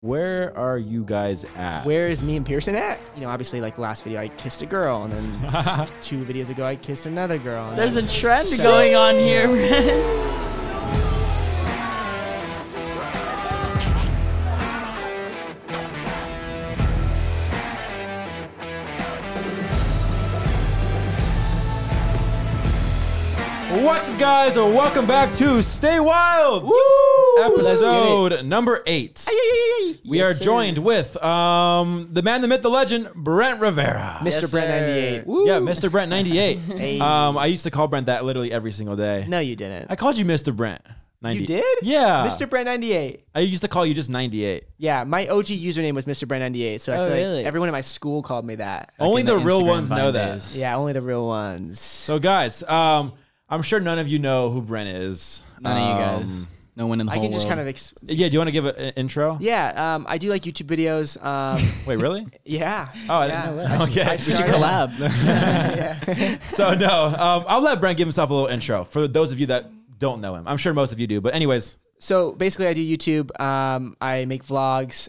Where are you guys at? Where is me and Pearson at? You know, obviously, like last video, I kissed a girl, and then 2 videos ago, I kissed another girl. And There's a trend going on here, man. What's up, guys? Welcome back to Stay Wild, episode number 8. We are joined with the man, the myth, the legend, Brent Rivera. Mr. Yes, Brent sir. 98. Yeah, Mr. Brent 98. Hey. I used to call Brent that literally every single day. No, you didn't. I called you Mr. Brent 98. You did? Yeah. Mr. Brent 98. I used to call you just 98. Yeah, my OG username was Mr. Brent 98, so I Oh, feel really? like everyone in my school called me that. Only in the the real Instagram ones know Vine that. days. Yeah, only the real ones. So, guys, I'm sure none of you know who Brent is. None of you guys. No one in the I whole can just world. kind of... Yeah, do you want to give an intro? Yeah, I do like YouTube videos. Wait, really? Yeah. Oh, I yeah. didn't know. Okay. I We should started- collab. Yeah. So, no, I'll let Brent give himself a little intro for those of you that don't know him. I'm sure most of you do. But anyways. So basically, I do YouTube. I make vlogs.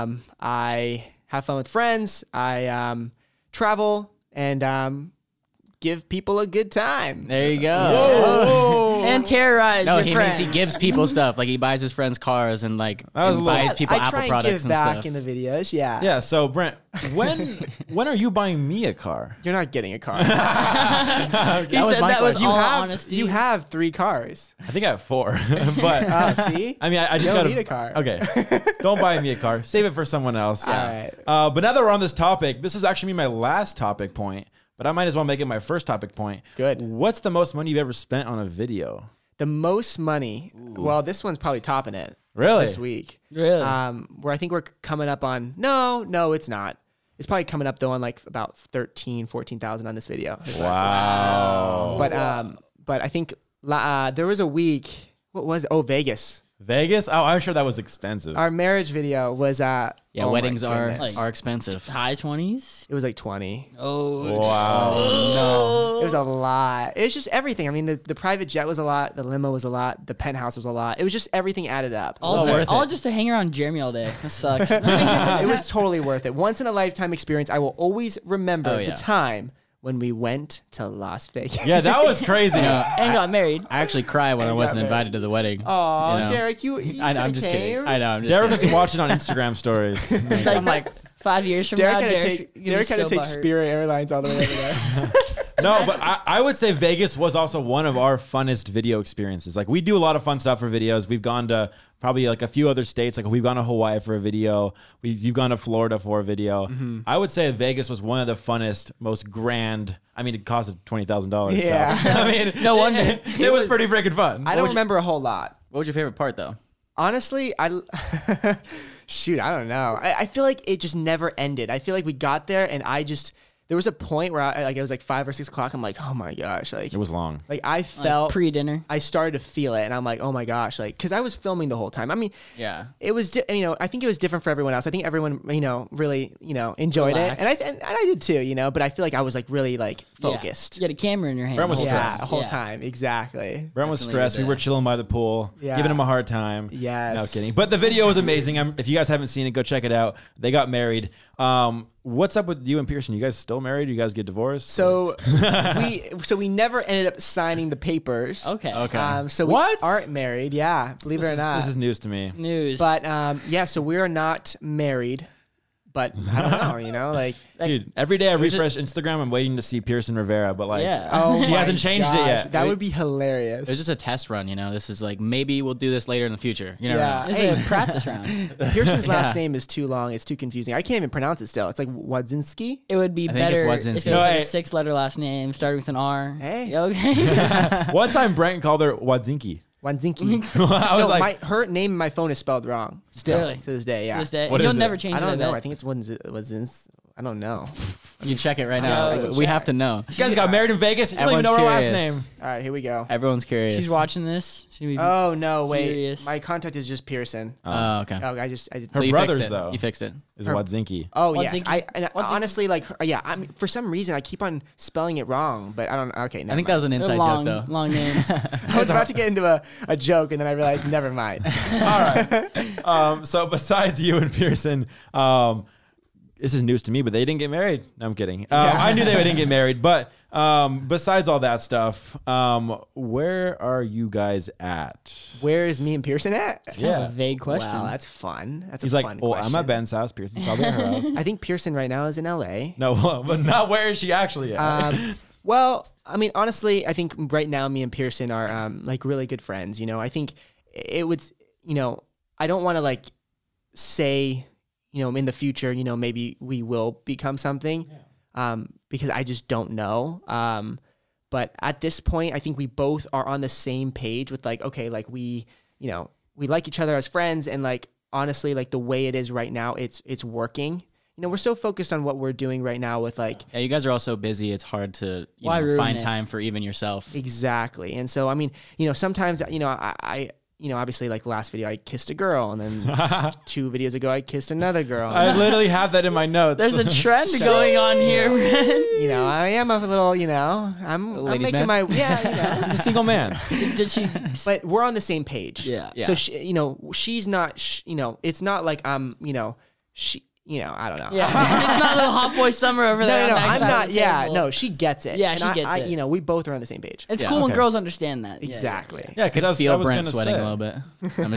I have fun with friends. I travel and give people a good time. There you go. And terrorize No, your he friends. means he gives people stuff. Like he buys his friends cars and like That was and a little- buys people I Apple try and products give and back stuff. in the videos. Yeah. Yeah, so Brent, when are you buying me a car? You're not getting a car. He That was said my that with question. all have, honesty. you have 3 cars. I think I have 4. But Oh, see? I mean, I just You don't gotta need a car. Okay, don't buy me a car. Save it for someone else. All right. But now that we're on this topic, this is actually my last topic point. But I might as well make it my first topic point. Good. What's the most money you've ever spent on a video? The most money. Well, this one's probably topping it. Really? This week. Really? Where I think we're coming up on. No, it's not. It's probably coming up though on like about 14,000 on this video. Wow. But I think there was a week. What was it? Oh, Vegas. Vegas? Oh, I'm sure that was expensive. Our marriage video was Yeah, oh my weddings are goodness. expensive. High 20s? It was like 20. Oh. Wow. No, it was a lot. It was just everything. I mean, the private jet was a lot. The limo was a lot. The penthouse was a lot. It was just everything added up. All just to hang around Jeremy all day. That sucks. It was totally worth it. Once in a lifetime experience. I will always remember Oh, yeah. the time when we went to Las Vegas. Yeah, that was crazy. And got married. I actually cry when I wasn't invited to the wedding. Oh, You know? Derek, you I know, I'm just came? kidding. I know, I'm just Derek kidding. was watching on Instagram stories. I'm like 5 years from Derek now, had to Derek's take, gonna be Derek had to so take butthurt. Spirit Airlines all the way over there. No, but I would say Vegas was also one of our funnest video experiences. Like, we do a lot of fun stuff for videos. We've gone to probably like a few other states. Like, we've gone to Hawaii for a video. You've gone to Florida for a video. Mm-hmm. I would say Vegas was one of the funnest, most grand. I mean, it costed $20,000. Yeah. So, I mean, No wonder. it was pretty freaking fun. I don't remember a whole lot. What was your favorite part though? Honestly, shoot, I don't know. I feel like it just never ended. I feel like we got there and there was a point where it was like 5 or 6 o'clock. I'm like, oh my gosh. Like, It was long. like I felt, Pre-dinner. I started to feel it and I'm like, oh my gosh. Like, cause I was filming the whole time. I mean, Yeah. it was, I think it was different for everyone else. I think everyone, really, enjoyed Relaxed. it. And I did too, but I feel like I was like really like focused. You had a camera in your hand. Brent was the whole stressed. Yeah, time. the whole Yeah. time. Exactly. Brent was Definitely stressed. did We were that. chilling by the pool, Yeah. giving him a hard time. Yes. No kidding. But the video was amazing. If you guys haven't seen it, go check it out. They got married. What's up with you and Pearson? You guys still married? You guys get divorced? So we never ended up signing the papers. Okay. Okay. So we What? aren't married. Yeah, believe it or not. This is news to me. News. But yeah, so we are not married. But I don't know, like Dude, every day I refresh Instagram, I'm waiting to see Pearson Rivera, but like, Yeah. oh, she my hasn't changed it gosh, yet. That would be hilarious. It was just a test run, This is like maybe we'll do this later in the future. You never Yeah. know. It's a practice round. Pearson's last Yeah. name is too long. It's too confusing. I can't even pronounce it still. It's like Wadzinski. It would be I think it's better if Wadzinski. it was No, like hey. a 6-letter last name starting with an R. Hey. Okay. One time Brent called her Wadzinki. Wadzinski. I was No, like, her name in my phone is spelled wrong. Still Really? to this day. Yeah. This day. What You'll is it? never change I it. don't know. bet. I think it's Wadzins. I don't know. You check it right now. Yo, We have to know. You guys got married in Vegas. You don't even Everyone's know her last name. curious. All right, here we go. Everyone's curious. She's watching this. She'd be Oh no, wait. Furious. My contact is just Pearson. Oh, okay. Oh, I just. Her So you brothers, fixed it. though. You fixed it. Is Wadzinski. Oh What's yes, it- and what's it- honestly, like, yeah, I mean, for some reason, I keep on spelling it wrong, but I don't. Okay, never I think that was an they're inside long, joke, though. long names. I was about to get into a joke, and then I realized, never mind. All right. So besides you and Pearson, this is news to me, but they didn't get married. No, I'm kidding. I knew they didn't get married, but besides all that stuff, where are you guys at? Where is me and Pearson at? Kind of a vague question. Wow, that's fun. That's He's a like, fun well, question. I'm at Ben's house. Pearson's probably at her house. I think Pearson right now is in LA. No, but not where is she actually at? Well, I mean, honestly, I think right now me and Pearson are like really good friends. You know, I think it would, you know, I don't want to like say, you know, in the future, you know, maybe we will become something, because I just don't know. But at this point, I think we both are on the same page with like, okay, like we, you know, we like each other as friends, and like honestly, like the way it is right now, it's working. You know, we're so focused on what we're doing right now with like Yeah, you guys are all so busy. It's hard to Why ruin find it? time for even yourself. exactly. And so, I mean, you know, sometimes, you know, I you know, obviously like the last video I kissed a girl, and then 2 videos ago I kissed another girl. I literally have that in my notes. There's a trend going on here, man. You know, I am a little, you know, I'm ladies' making man? my, yeah, you know. He's a single man. Did she? But we're on the same page. Yeah. So, she, you know, she's not, you know, it's not like you know, you know, I don't know. Yeah. It's not a little hot boy summer over there. No, on the I'm backside not. of the Yeah, table. no, she gets it. Yeah, And she gets it. You know, we both are on the same page. It's Yeah, cool when okay. girls understand that. Yeah, Exactly. Yeah, because I was, Feel I was Brent gonna sweating say. a little bit. I'm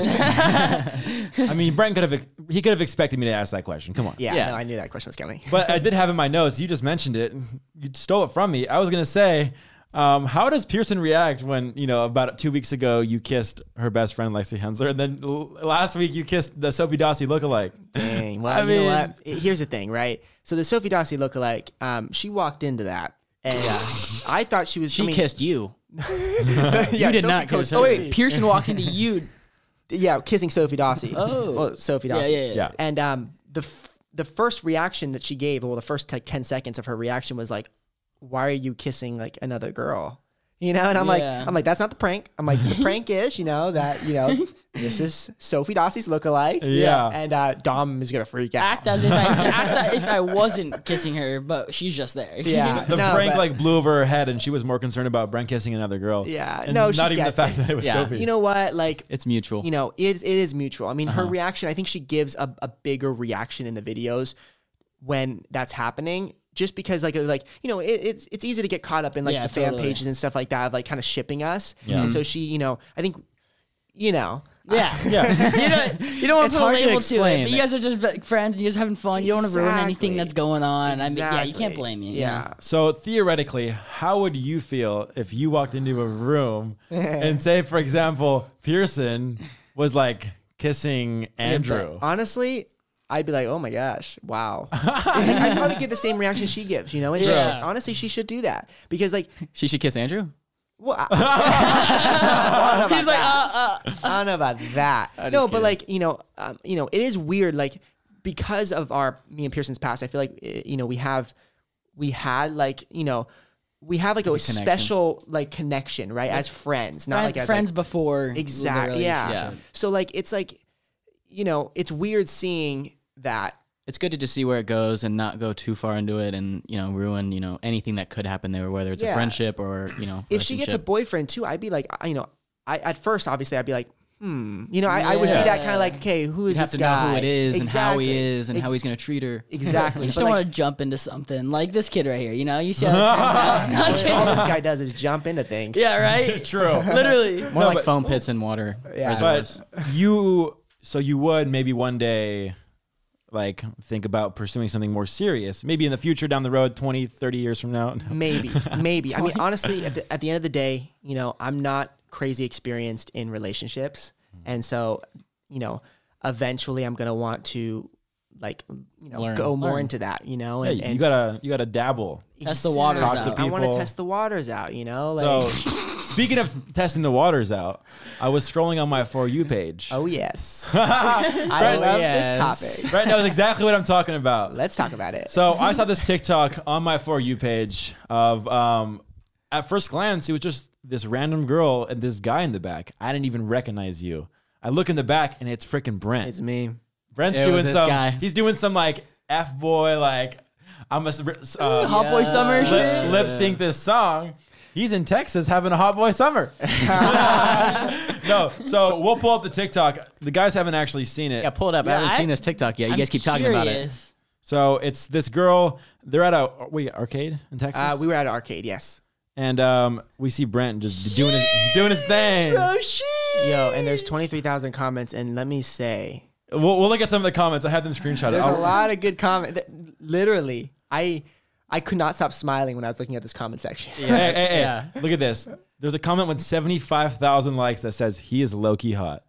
just I mean, Brent he could have expected me to ask that question. Come on. Yeah, Yeah. no, I knew that question was coming. But I did have in my notes. You just mentioned it. You stole it from me. I was gonna say, how does Pearson react when, you know, about 2 weeks ago you kissed her best friend Lexi Hensler, and then last week you kissed the Sophie Dossi lookalike? Dang. Well, I you know mean- what? Here's the thing, right? So the Sophie Dossi lookalike, she walked into that, and I thought she was. she kissed you. Yeah, You did Sophie not goes kiss her. Oh towards wait, me. Pearson walked into you. Yeah, kissing Sophie Dossi. Oh. Well, Sophie Yeah, Dossi. yeah. Yeah. And the first reaction that she gave, well, the first like 10 seconds of her reaction was like, "Why are you kissing like another girl?" You know, and I'm Yeah. like, that's not the prank. I'm like, the prank is, you know, that, you know, this is Sophie Dossi's lookalike. Yeah. And Dom is gonna freak out. Act as if I wasn't kissing her, but she's just there. Yeah. The No, prank but- like blew over her head, and she was more concerned about Brent kissing another girl. Yeah. And No, she not even the gets fact it. that it was Yeah. Sophie. You know what? Like, It's mutual. you know, it is mutual. I mean, her reaction, I think she gives a bigger reaction in the videos when that's happening, just because like, you know, it's easy to get caught up in like Yeah, the fan totally. pages and stuff like that of like kind of shipping us. Yeah. And so she, you know, I think, you know, Yeah. yeah. You don't want It's to put a hard to label to it, explain. but you guys are just like, friends and you guys having fun. You don't want to ruin anything Exactly. that's going on. I mean, yeah, you Exactly. can't blame you. Yeah. So theoretically, how would you feel if you walked into a room and say, for example, Pearson was like kissing Andrew? Honestly, I'd be like, oh my gosh, wow. I'd probably get the same reaction she gives, you know? And she Yeah. should, honestly, she should do that because like, She should kiss Andrew? well, I don't know He's about like, that. I don't know about that. I'm No, just but kidding. like, you know, it is weird. Like, because of me and Pearson's past, I feel like, you know, we had like, you know, we have like a connection. special like connection, right? As friends, not like as friends like, before. the exactly. Yeah. relationship. So like, it's like, you know, it's weird seeing that. It's good to just see where it goes and not go too far into it and, you know, ruin, you know, anything that could happen there, whether it's Yeah. a friendship or, you know, If she gets a relationship. boyfriend too, I'd be like, you know, at first, obviously, I'd be like, you know, I would be Yeah. that kind of like, okay, who is You have this to guy? know who it is and how he Exactly. is and how he's going to treat her. Exactly. You just But, don't like, want to jump into something like this kid right here. You know, you see how that turns out. Not all kidding. this guy does is jump into things. Yeah, right. True. Literally. More like but- foam pits and water Yeah. reservoirs. But you would maybe one day like think about pursuing something more serious, maybe in the future down the road, 20, 30 years from now. Maybe. I mean, honestly, at the end of the day, you know, I'm not crazy experienced in relationships. And so, you know, eventually I'm going to want to like, you know, Learn. go more Learn. into that, you know, Yeah, you gotta dabble. Test the waters Talk to out. people. I want to test the waters out, you know, like, So Speaking of testing the waters out, I was scrolling on my For You page. Oh, yes. I love this topic. Brett knows exactly what I'm talking about. Let's talk about it. So I saw this TikTok on my For You page of, at first glance, it was just this random girl and this guy in the back. I didn't even recognize you. I look in the back and it's freaking Brent. It's me. Brent's It doing was this some. guy. He's doing some like F-boy, like I'm a Hot Boy Summer shit. lip sync this song. He's in Texas having a hot boy summer. No, so we'll pull up the TikTok. The guys haven't actually seen it. Yeah, pull it up. I haven't seen this TikTok yet. You guys keep talking about it. So it's this girl. They're at a arcade in Texas. We were at an arcade, yes. And we see Brent just doing his thing. Oh shit! Yo, and there's 23,000 comments, and let me say, We'll look at some of the comments. I have them screenshotted. there's a lot of good comments. Literally, I could not stop smiling when I was looking at this comment section. Hey, Yeah. look at this. There's a comment with 75,000 likes that says he is low-key hot.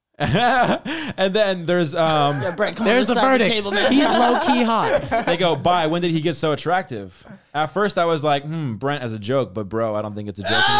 And then there's Brent, come There's on the side of verdict. table, man. He's low key hot. they go, bye. When did he get so attractive? At first I was like, Brent as a joke, but bro, I don't think it's a joke anymore.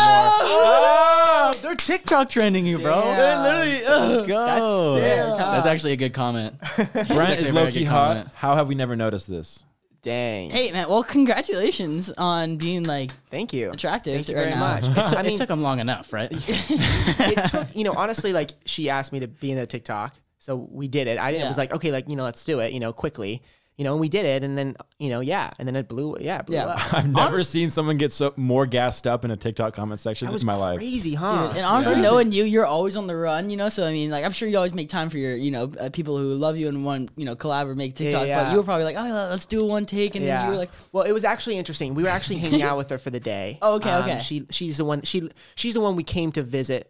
Oh, they're TikTok trending you, bro. Yeah. Literally, let's go. That's sick, huh? That's actually a good comment. Brent actually is a very low-key good hot. comment. How have we never noticed this? Dang. Hey man, well congratulations on being like Thank you. attractive Thank you right very now. much. It took him long enough, right? It took, honestly, like she asked me to be in a TikTok. So we did it. It was like, okay, like, let's do it, quickly, and we did it. And then, and then it blew up. I've never seen someone get so more gassed up in a TikTok comment section That was in my life. crazy, huh? Dude, and honestly, knowing you're always on the run, So I mean, like, I'm sure you always make time for your, people who love you and want, collab or make TikTok. Yeah. But you were probably like, oh, let's do one take, and then you were like, well, it was actually interesting. We were actually hanging out with her for the day. Oh, okay. She's the one. She's the one we came to visit.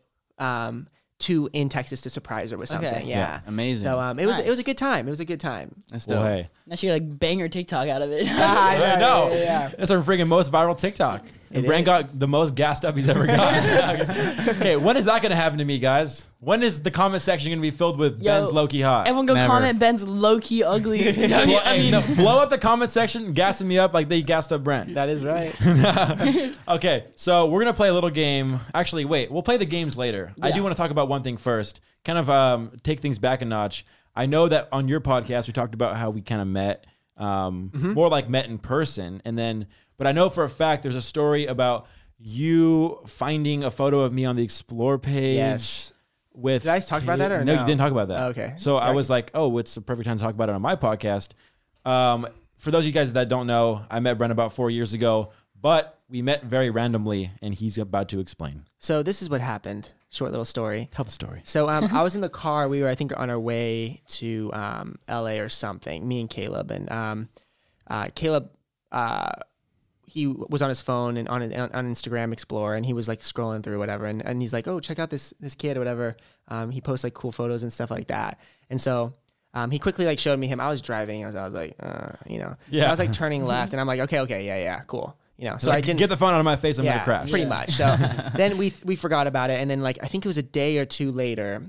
To in Texas to surprise her with something. Okay. Yeah. Amazing. So it was Nice. a good time. It was a good time. That's Well, dope. hey. now she like bang her TikTok out of it. I know. Yeah. That's our freaking most viral TikTok. And It Brent is. got the most gassed up he's ever got. Okay, when is that going to happen to me, guys? When is the comment section going to be filled with Yo, Ben's low-key hot? Everyone go Never. comment Ben's low key ugly. Blow up the comment section, gassing me up like they gassed up Brent. That is right. Okay, so we're going to play a little game. Actually, wait, we'll play the games later. I do want to talk about one thing first. Kind of take things back a notch. I know that on your podcast, we talked about how we kind of met, more like met in person. But I know for a fact there's a story about you finding a photo of me on the Explore page. Yes. With Did I talk about that or no? no? You didn't talk about that. Okay. So I was like, oh, it's the perfect time to talk about it on my podcast. For those of you guys that don't know, I met Brent about 4 years ago, but we met very randomly, and he's about to explain. So this is what happened. Short little story. Tell the story. So I was in the car. We were, I think, on our way to LA or something. Me and Caleb and Caleb. He was on his phone and on Instagram Explorer, and he was like scrolling through whatever, and he's like, oh, check out this kid or whatever. He posts like cool photos and stuff like that, and so. He quickly like showed me him. I was driving. I was like, Yeah. I was like turning left, and I'm like, okay, yeah, cool. So Like, I didn't get the phone out of my face. I'm gonna crash. pretty much. So then we forgot about it, and then like I think it was a day or two later,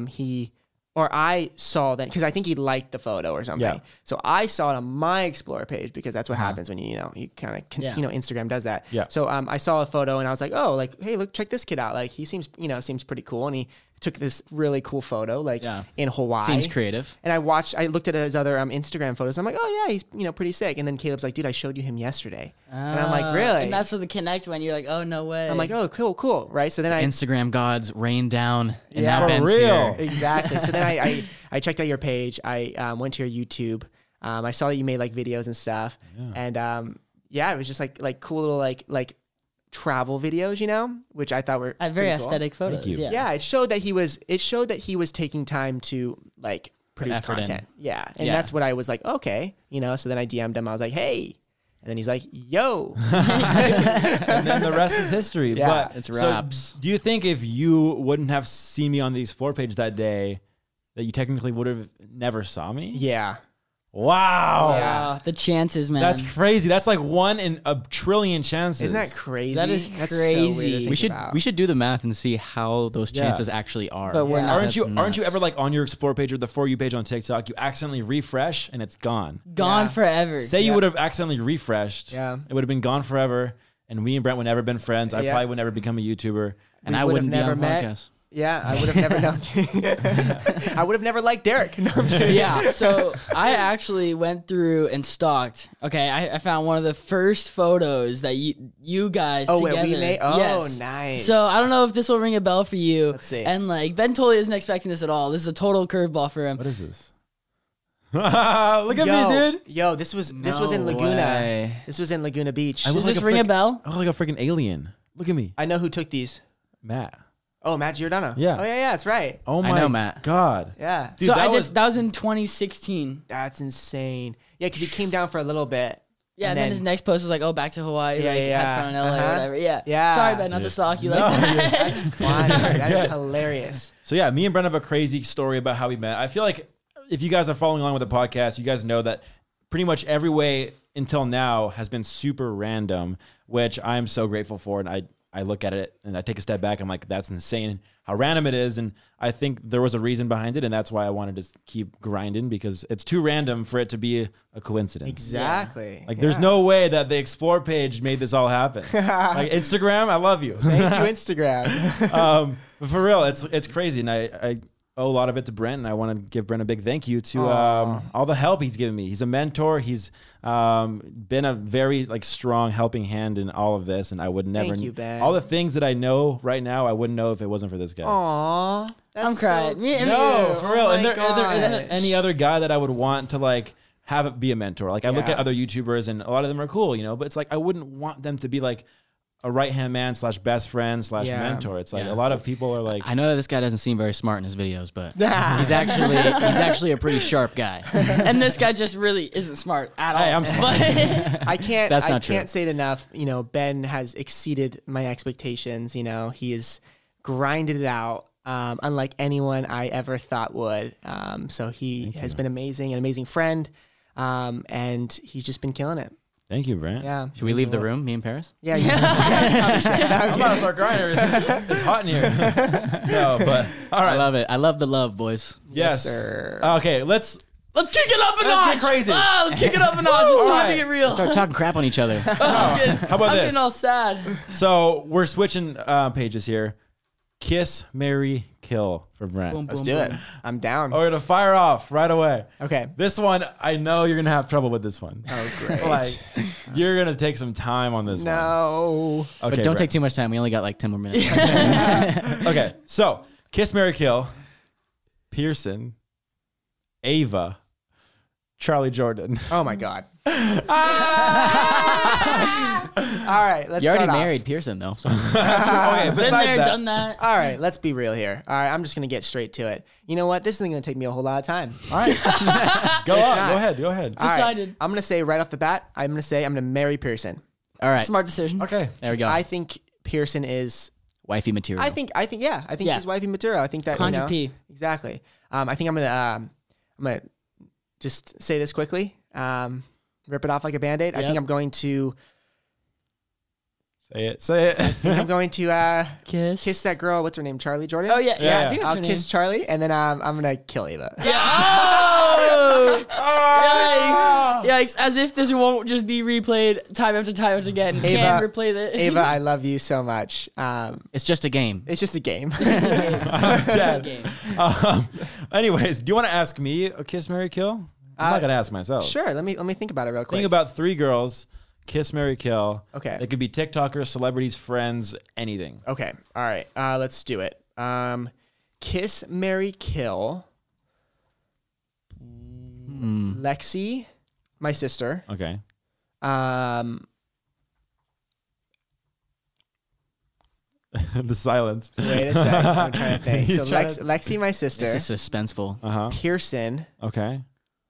I saw that because I think he liked the photo or something. Yeah. So I saw it on my Explorer page because that's what happens when you kind of Instagram does that. Yeah. So I saw a photo and I was like, oh, like hey, look, check this kid out. Like he seems pretty cool, and he took this really cool photo like in Hawaii. Seems creative. And I looked at his other Instagram photos. I'm like, oh yeah, he's pretty sick. And then Caleb's like, dude, I showed you him yesterday. And I'm like, really? And that's where the connect when you're like, oh no way. I'm like, oh, cool, right? So then Instagram gods rain down. And Yeah. now For Ben's real. here. Exactly. So then I checked out your page. I went to your YouTube. I saw that you made like videos and stuff. And it was just like cool little like travel videos, which I thought were I had very pretty cool. aesthetic photos. you. Yeah. Yeah, it showed that he was taking time to like produce effort in. content. Yeah. And Yeah. that's what I was like, okay, so then I DM'd him. I was like, hey. And then he's like, yo. And then the rest is history. Yeah, but it's so wraps. do you think if you wouldn't have seen me on the Explore page that day, that you technically would have never saw me? Yeah. Wow. Wow, the chances, man. That's crazy. That's like 1 in a trillion chances. Isn't that crazy? That is That's so crazy. weird to think We should about. we should do the math and see how those Yeah. chances actually are. But we're not. Aren't you That's ever nuts. like on your Explore page or the For You page on TikTok, you accidentally refresh and it's gone? gone Yeah. forever. Say you would have accidentally refreshed. Yeah. It would have been gone forever. and me and Brent would never been friends. I Yeah. probably would never become a YouTuber. And We I would wouldn't have be never on met. podcast. Yeah, I would have never known. I would have never liked Derek. No, I'm kidding. Yeah, so I actually went through and stalked. Okay, I found one of the first photos that you guys Oh, wait, together. we made. Oh, Yes. nice. So I don't know if this will ring a bell for you. Let's see. And like Ben totally isn't expecting this at all. This is a total curveball for him. What is this? Look at me, dude. Yo, this was in Laguna. way. This was in Laguna Beach. I Does look this like a ring a frick- bell? I look like a freaking alien. Look at me, I know who took these. Matt. Oh, Matt Giordano. Yeah. Oh yeah, that's right. Oh I my know, Matt. God. Yeah. Dude, so that I was did. That was in 2016. That's insane. Yeah, because he came down for a little bit. Yeah, and then his next post was like, "Oh, back to Hawaii, Yeah, like yeah, had fun in LA or uh-huh. whatever." Yeah, Yeah. Sorry, Ben, not to stalk you like that. That's funny. That is hilarious. So yeah, me and Brent have a crazy story about how we met. I feel like if you guys are following along with the podcast, you guys know that pretty much every way until now has been super random, which I'm so grateful for. And I look at it and I take a step back. I'm like, that's insane how random it is. And I think there was a reason behind it. And that's why I wanted to keep grinding, because it's too random for it to be a coincidence. Exactly. Like there's no way that the Explore page made this all happen. Like Instagram, I love you. Thank you, Instagram. But for real, it's crazy, and I owe a lot of it to Brent, and I want to give Brent a big thank you to all the help he's given me. He's a mentor. He's been a very strong helping hand in all of this, and I would never. Thank you, Ben. All the things that I know right now, I wouldn't know if it wasn't for this guy. Aw, I'm crying. No, for real. Oh And my there isn't gosh. any other guy that I would want to have it be a mentor. Like I look Yeah. at other YouTubers, and a lot of them are cool, but it's like I wouldn't want them to be like a right-hand man / best friend / Yeah. mentor. It's like Yeah. a lot of people are like, I know that this guy doesn't seem very smart in his videos, but he's actually a pretty sharp guy. And this guy just really isn't smart at all. Hey, I'm smart. I can't. That's I not true. can't say it enough. Ben has exceeded my expectations. He has grinded it out, unlike anyone I ever thought would. So he has been amazing, an amazing friend, and he's just been killing it. Thank you, Brent. Yeah. Should we leave the room, me and Paris? Yeah. Yeah. I'm about to start crying. It's hot in here. No, but all right. I love it. I love the love, boys. Yes. sir. Okay, let's Let's kick it up a Let's notch. get crazy. Let's kick it up a notch. It's time Alright. to get real. Start talking crap on each other. how about I'm this? getting all sad. So we're switching pages here. Kiss, marry, kill for Brent. Boom, Let's boom, do boom. it. I'm down. We're gonna fire off right away. Okay. This one, I know you're gonna have trouble with this one. Oh, great. Like, you're gonna take some time on this No. one. But Okay, don't Brent. take too much time. We only got like 10 more minutes. Okay, so kiss, marry, kill. Pearson, Ava, Charlie Jordan. Oh my God. All right. Let's You already start off. married Pearson, though. So. Okay, Been besides there, that, done that. All right, let's be real here. All right, I'm just gonna get straight to it. You know what? This isn't gonna take me a whole lot of time. all right, go on, not. go ahead, go ahead. All right, Decided. I'm gonna say right off the bat, I'm gonna marry Pearson. All right. Smart decision. Okay, There we go. I think Pearson is. Wifey material. I think Yeah. she's wifey material. I think that Contra P. Exactly. I think I'm gonna just say this quickly. Rip it off like a Band-Aid. I Yep. think I'm going to. say it. I think I'm going to Kiss. kiss that girl. What's her name? Charlie Jordan. Oh, yeah. Yeah. I think that's I'll her kiss name. Charlie, and then I'm gonna kill Ava. Oh! Yikes. Yikes. As if this won't just be replayed time after time after again. Can't replay it. Ava, I love you so much. it's just a game. It's just a game. Just a game. Anyways, do you want to ask me a kiss, marry, kill? I'm not gonna ask myself. Sure. Let me think about it real quick. Think about 3 girls. Kiss, marry, kill. Okay. They could be TikTokers, celebrities, friends, anything. Okay. All right. Let's do it. Kiss, marry, kill. Lexi, my sister. Okay. The silence. Wait a second. I'm trying to think. He's So trying Lexi, my sister. This is suspenseful. Uh-huh. Pearson Okay.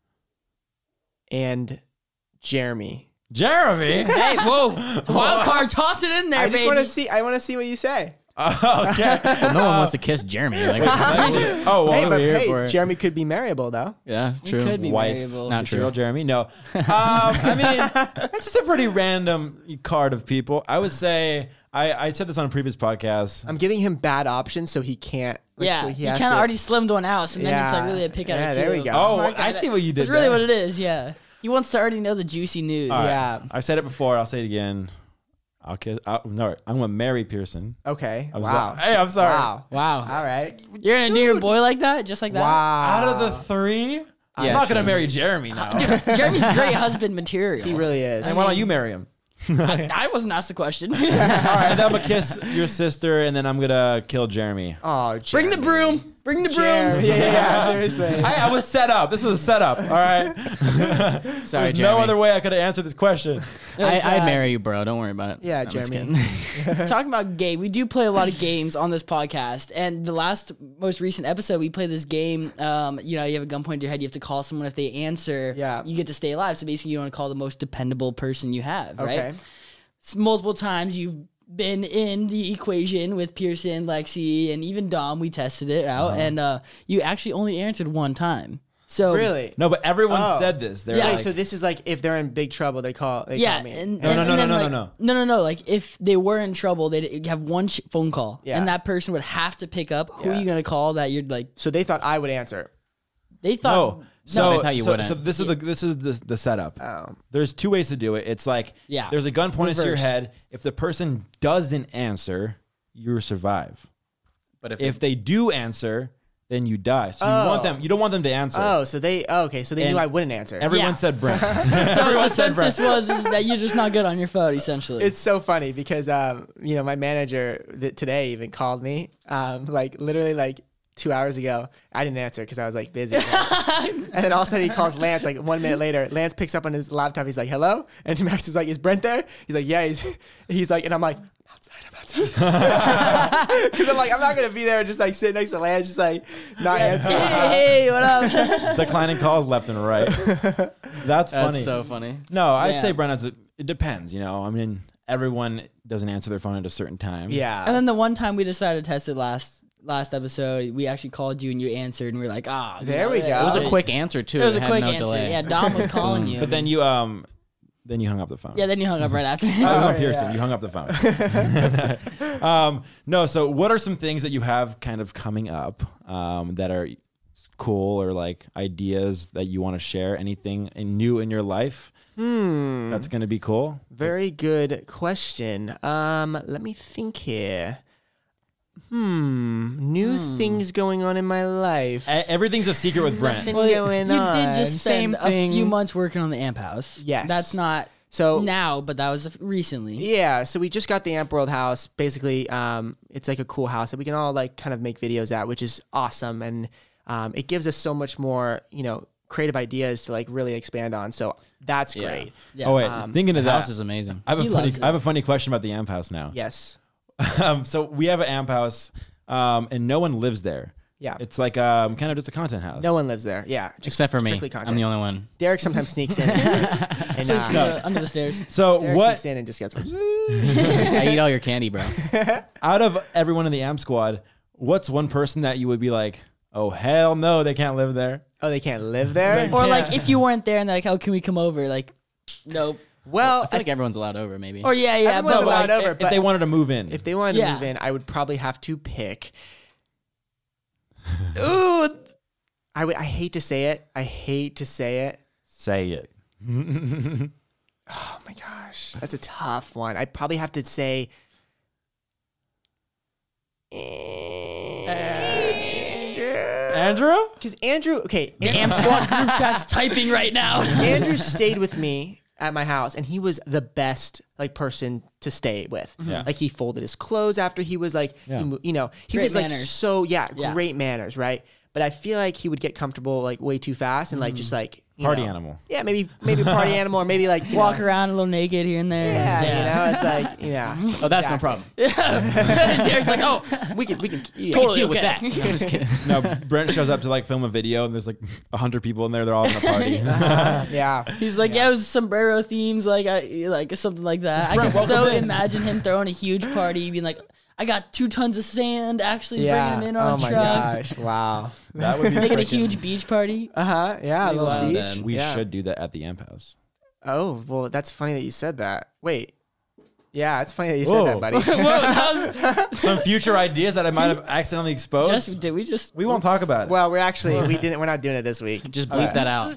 and Jeremy. Jeremy. Hey, whoa. Wild card. Toss it in there, I just baby. want to see. I want to see what you say. Okay. No one wants to kiss Jeremy. Like, Oh, well, Hey, I'm but here hey, for it. Jeremy could be marryable though. yeah, He true. could be Wife, variable. Not Is true. real Jeremy? No. I mean, it's just a pretty random card of people. I would say, I said this on a previous podcast. I'm giving him bad options so he can't. Yeah, so he has kind of to- already slimmed one out, so then it's like Yeah. really a pick out Yeah, of two. there we go. Oh, Smart guy. I see what you did That's really there. what it is, yeah. He wants to already know the juicy news. All right. Yeah. I said it before. I'll say it again. No, I'm gonna marry Pearson. Okay. I'm wow. Hey, I'm sorry. Wow. Wow. All right. You're gonna do your boy like that, just like that? Wow. Out of the three, I'm Yes. not gonna marry Jeremy now. Dude, Jeremy's great husband material. He really is. And why don't you marry him? I wasn't asked the question. All right, then I'm gonna kiss your sister, and then I'm gonna kill Jeremy. Oh, Bring the broom. Bring the broom. Yeah, seriously. I was set up. This was a setup. All right. Sorry, There's Jeremy. no other way I could have answered this question. I'd marry you, bro. Don't worry about it. Yeah, I'm just Jeremy. kidding. Talking about game, we do play a lot of games on this podcast. And the most recent episode, we played this game. You have a gun pointed to your head. You have to call someone. If they answer, Yeah. you get to stay alive. So basically, you want to call the most dependable person you have, right? Okay. Multiple times you've been in the equation with Pearson, Lexi, and even Dom. We tested it out, and you actually only answered one time. So Really? No, but everyone Oh. said this. They're Yeah. Wait, like, so this is like if they're in big trouble, they call me. No. No. No. Like if they were in trouble, they'd have one phone call, Yeah. and that person would have to pick up. Who are Yeah. you gonna call? That you're like. So they thought I would answer. They thought. no. So, they thought you so, wouldn't. so this is the setup. Oh. There's two ways to do it. It's like Yeah. there's a gun pointed to your Reverse. head. If the person doesn't answer, you survive. But If they do answer, then you die. So you don't want them to answer. Oh, so they okay. So they And knew I wouldn't answer. Everyone Yeah. said Brent. So the census was that you're just not good on your phone, essentially. It's so funny because my manager today even called me literally 2 hours ago. I didn't answer because I was like busy. And then all of a sudden he calls Lance 1 minute later. Lance picks up on his laptop. He's like, "Hello," and Max is like, "Is Brent there?" He's like, "Yeah." He's like, and I'm like, I'm outside. Because I'm like, I'm not gonna be there and just sit next to Lance, just not answer. hey, what up? Declining calls left and right. That's funny. That's so funny. No, I'd Yeah. say Brent. It depends. I mean, everyone doesn't answer their phone at a certain time. Yeah. And then the one time we decided to test it last episode, we actually called you and you answered, and we were like, There we go. It was Oh, a quick answer too. It was a had quick no answer. delay. Yeah, Dom was calling you. But then you hung up the phone. yeah, then you hung up right after. I was on yeah. Pearson. You hung up the phone. No. So, what are some things that you have kind of coming up that are cool or ideas that you want to share? Anything new in your life that's going to be cool? Very good question. Let me think here. New things going on in my life. Everything's a secret with Brent. Nothing Well, going you on. did just Same spend a thing. few months working on the Amp House. Yes. That's not So now, but that was recently. yeah, so we just got the Amp World house. Basically, it's like a cool house that we can all kind of make videos at, which is awesome, and it gives us so much more, creative ideas to really expand on. So that's Yeah. great. Yeah. Oh wait, thinking of The that, house is amazing. I have He a funny. loves it. I have a funny question about the Amp House now. Yes. So we have an Amp House, and no one lives there. Yeah. It's kind of just a content house. No one lives there. Yeah. Just Except for me. strictly content. I'm the only one. Derek sometimes sneaks in and Sits under the stairs. So Derek what? sneaks in and just goes. I eat all your candy, bro. Out of everyone in the Amp Squad, what's one person that you would be like, oh hell no, they can't live there? Oh, they can't live there? Or if you weren't there and they're like, "Oh, can we come over?" Nope. Well, I feel like everyone's allowed over, maybe. Or yeah, Everyone's but allowed over. If they wanted to move in, if they wanted to Yeah. move in, I would probably have to pick. ooh, I hate to say it. say it. Oh my gosh, that's a tough one. I'd probably have to say. Andrew? Because Andrew, okay, Amp Squad group chat's typing right now. Andrew stayed with me at my house, and he was the best person to stay with. Yeah. He folded his clothes after he was Yeah. he Great was manners. so Yeah. great manners, right? But I feel like he would get comfortable way too fast and just Party animal. Yeah, maybe party animal, or maybe Walk around a little naked here and there. Yeah, it's Oh, that's no problem. Derek's like, "Oh, we can totally Deal with okay." that. No, I'm just kidding. No, Brent shows up to film a video and there's 100 people in there. They're all in a party. yeah. He's like, "Yeah, it was sombrero themes, something like that." I Brent, can so welcome in. imagine him throwing a huge party, being like, "I got 2 tons of sand." Actually, Yeah. bringing him in on Oh a my truck. gosh! Wow. That would be Making a freaking- huge beach party. Yeah. A Pretty little wild. beach. Then We Yeah. should do that at the Amp House. Oh well, that's funny that you said that. Wait. Yeah, it's funny that you said that, buddy. Whoa, that was Some future ideas that I might have accidentally exposed. did we just? We won't talk about it. Well, we're not doing it this week. Just bleep that out.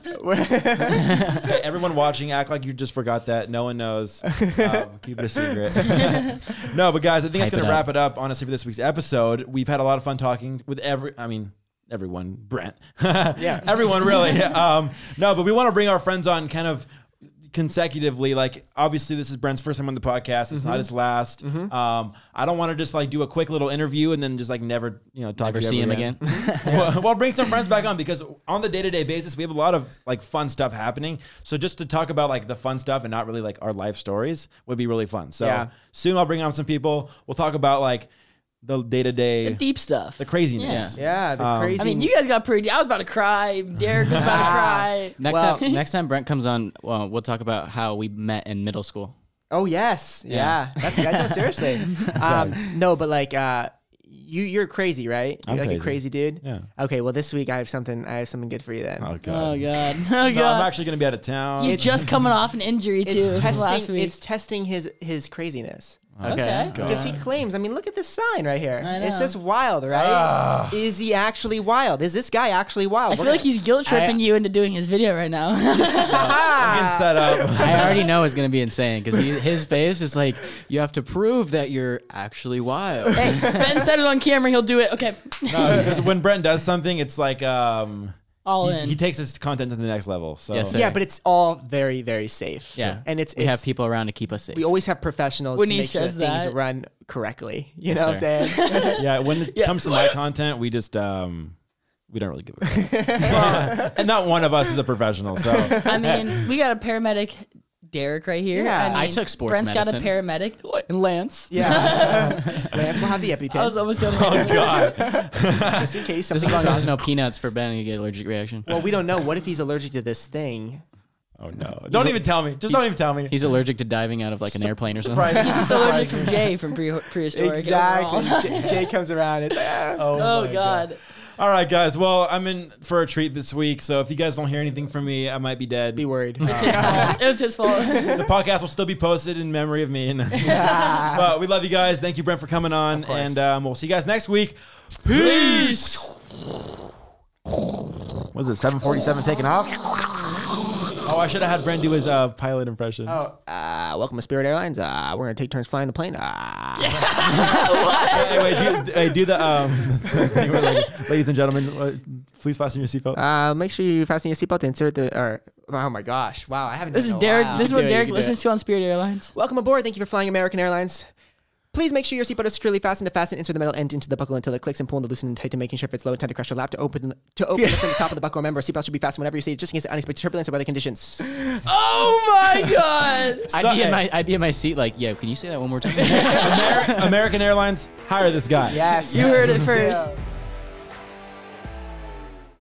Hey, everyone watching, act like you just forgot that. No one knows. Keep it a secret. No, but guys, I think that's Hype going it to up. wrap it up, honestly, for this week's episode. We've had a lot of fun talking with everyone, Brent. Yeah. Everyone, really. No, but we want to bring our friends on kind of consecutively. Like, obviously, this is Brent's first time on the podcast. It's not his last. I don't want to just like do a quick little interview and then just like never, talk Never to you see ever him again. Well, bring some friends back on because on the day-to-day basis, we have a lot of like fun stuff happening. So just to talk about like the fun stuff and not really like our life stories would be really fun. So Yeah. soon I'll bring on some people. We'll talk about like the day-to-day, The deep stuff. the craziness. Yeah, the crazy. I mean, you guys got pretty. I was about to cry. Derek was about to cry. Next time Brent comes on, well, we'll talk about how we met in middle school. Oh yes, yeah. That's no, seriously. No, but like you're crazy, right? You're I'm like crazy. a crazy dude. Yeah. Okay, well this week I have something good for you then. Oh, Oh God. god. Oh So I'm god. actually going to be out of town. He's just coming off an injury too It's from last testing. week. It's testing his craziness. Okay. Because he claims, I mean, look at this sign right here. I know. It says wild, right? Is he actually wild? Is this guy actually wild? I feel like he's guilt tripping you into doing his video right now. I'm getting set up. I already know it's gonna be insane because his face is like, you have to prove that you're actually wild. Hey, Ben said it on camera. He'll do it. Okay. No, because when Brent does something, it's like All in. he takes his content to the next level. So Yes, sir. Yeah, but it's all very, very safe. Yeah, And we have people around to keep us safe. We always have professionals When to he make sure that says things that. run correctly. You Yes, know what I'm saying? yeah, when it comes to my content, we just we don't really give a crap. And not one of us is a professional. So I mean, we got a paramedic, Derek, right here. Yeah. I, I mean, took sports Brent's got a medicine. paramedic, and Lance. Yeah. Lance will have the I EpiPen was almost going oh to. God. just in case Just something as long goes as there's wrong. no peanuts for Ben, you get allergic reaction. Well, we don't know. What if he's allergic to this thing? Oh no! Don't even tell me. Just don't even tell me. He's allergic to diving out of like an airplane or something. Surprise. He's just allergic from Jay from prehistoric. Exactly. overall. Jay comes around. It's, Oh God. All right, guys. Well, I'm in for a treat this week. So if you guys don't hear anything from me, I might be dead. be worried. It was his fault. The podcast will still be posted in memory of me. But we love you guys. Thank you, Brent, for coming on. course. And we'll see you guys next week. Peace. Was it 7:47 taking off? Oh, I should have had Brent do his pilot impression. Welcome to Spirit Airlines. We're going to take turns flying the plane. Anyway, do the thing where, like, ladies and gentlemen, please fasten your seatbelt. Make sure you fasten your seatbelt. Insert oh my gosh. Wow. I haven't This done is it in a Derek. while. This is what do it, you Derek can do listens to on Spirit Airlines. Welcome aboard. Thank you for flying American Airlines. Please make sure your seatbelt is securely fastened. To fasten, insert the metal end into the buckle until it clicks and pull and loosen and tighten, making sure it fits low and time to crush your lap. To open from the top of the buckle. Remember, seatbelt should be fastened whenever you see it, just in case of unexpected turbulence or weather conditions. Oh my God. I'd be in my seat like, yeah, can you say that one more time? American Airlines, hire this guy. Yes. You heard it first.